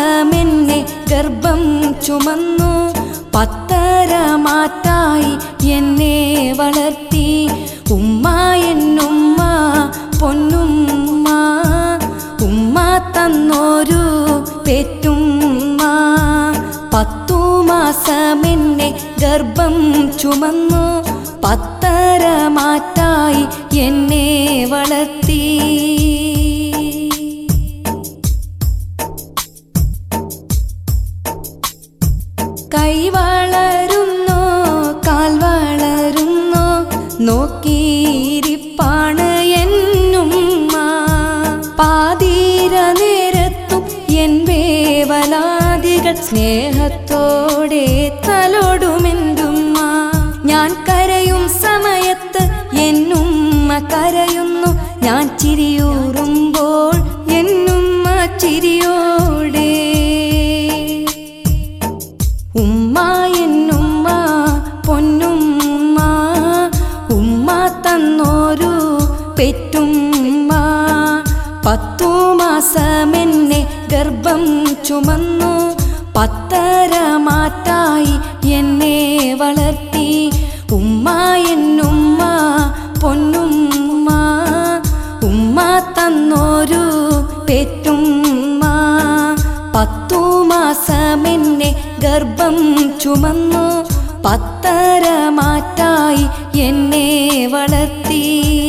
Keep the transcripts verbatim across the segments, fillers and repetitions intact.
മാസമെന്നെ ഗർഭം ചുമന്നു പത്തര മാറ്റായി എന്നെ വളർത്തി ഉമ്മ എന്നുമ്മ പൊന്നുമ്മ ഉമ്മ തന്നോരു പെറ്റുമ്മ പത്തു മാസമെന്നെ ഗർഭം ചുമന്നു പത്തര മാറ്റായി എന്നെ വളർത്തി കൈ വളരുന്നു കാൽ വളരുന്നു നോക്കിയിരിപ്പാണ് എന്നുമ്മ പാതിര നേരത്തും എൻ വേവലാദികൾ സ്നേഹത്തോടെ തലോടുമെന്തുമ്മ ഞാൻ കരയും സമയത്ത് എന്നുമ്മ കരയുന്നു ഞാൻ ചിരിയൂറുമ്പോൾ എന്നുമ്മ ചിരിയോടെ ഉമ്മ എന്നുമ്മ പൊന്നുമ്മ ഉമ്മ തന്നോരു പെറ്റുമ്മ പത്തു മാസമെന്നെ ഗർഭം ചുമന്നു പത്തര മാറ്റായി എന്നെ വളർത്തി ഉമ്മ എന്നുമ്മ പൊന്നുമ്മ ഉമ്മ തന്നോരു പെറ്റുമ്മ പത്തു മാസമെന്നെ ഗർഭം ചുമന്നു പത്തര മാറ്റായി എന്നെ വളർത്തി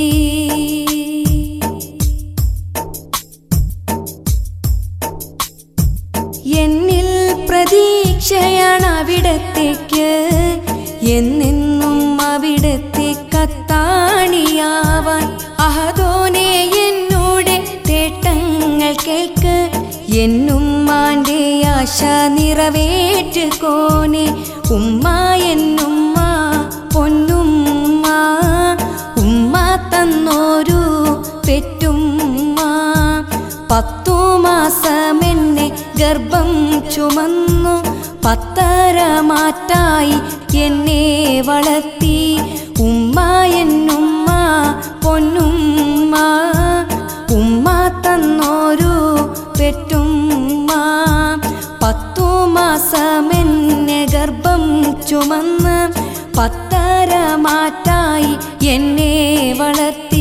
എന്നിൽ പ്രതീക്ഷയാണ് അവിടത്തേക്ക് എന്നെന്നും അവിടത്തെ കത്താണിയാവാൻ അഹദോനെ എന്നോടെ തേട്ടങ്ങൾ കേൾക്ക് എന്നുമ്മാൻ്റെ ആശ നിറവേറ്റുകോനെ ഉമ്മ എന്നുമ്മ പൊന്നുമ്മ ഉമ്മ തന്നോരു പെറ്റുമ്മ പത്തു മാസമെന്നെ ഗർഭം ചുമന്നു പത്തര മാറ്റായി എന്നെ വളർത്തി ഉമ്മ എന്നുമ്മ പൊന്നുമ്മ ഉമ്മ തന്നോരു പെറ്റുമ്മ പത്തു മാസമെന്നെ ഗർഭം ചുമന്ന് പത്തര മാറ്റായി എന്നെ വളർത്തി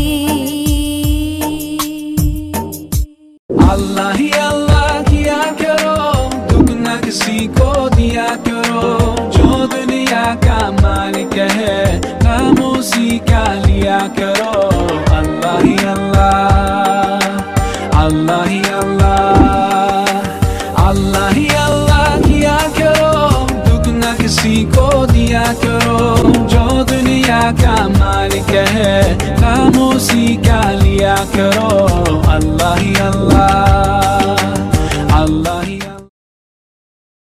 अल्लाह ही अल्लाह किया करो दुख न किसी को दिया करो जो दुनिया का मालिक है खामोशी का लिया करो अल्लाह ही अल्लाह अल्लाह ही अल्लाह अल्लाह ही अल्लाह किया करो दुख न किसी को दिया करो जो दुनिया का मालिक है खामोशी का लिया करो अल्लाह ही अल्लाह